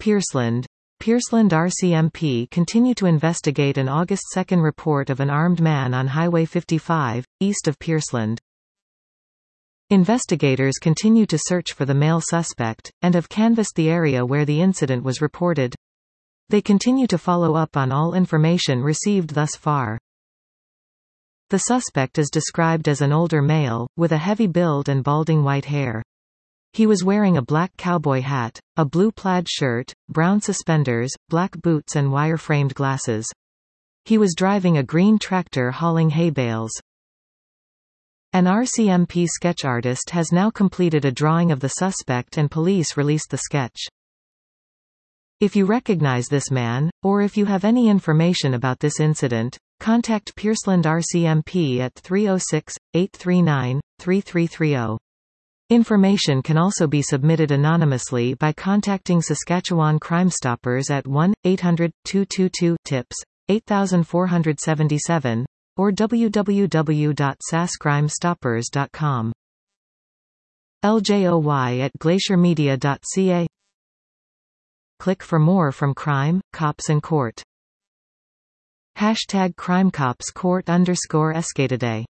Pierceland. Pierceland RCMP continue to investigate an August 2 report of an armed man on Highway 55, east of Pierceland. Investigators continue to search for the male suspect, and have canvassed the area where the incident was reported. They continue to follow up on all information received thus far. The suspect is described as an older male, with a heavy build and balding white hair. He was wearing a black cowboy hat, a blue plaid shirt, brown suspenders, black boots and wire-framed glasses. He was driving a green tractor hauling hay bales. An RCMP sketch artist has now completed a drawing of the suspect and police released the sketch. If you recognize this man, or if you have any information about this incident, contact Pierceland RCMP at 306-839-3330. Information can also be submitted anonymously by contacting Saskatchewan Crime Stoppers at 1-800-222-TIPS, 8477, or www.saskcrimestoppers.com. LJOY@glaciermedia.ca. Click for more from Crime, Cops and Court. #CrimeCopsCourt_Escatoday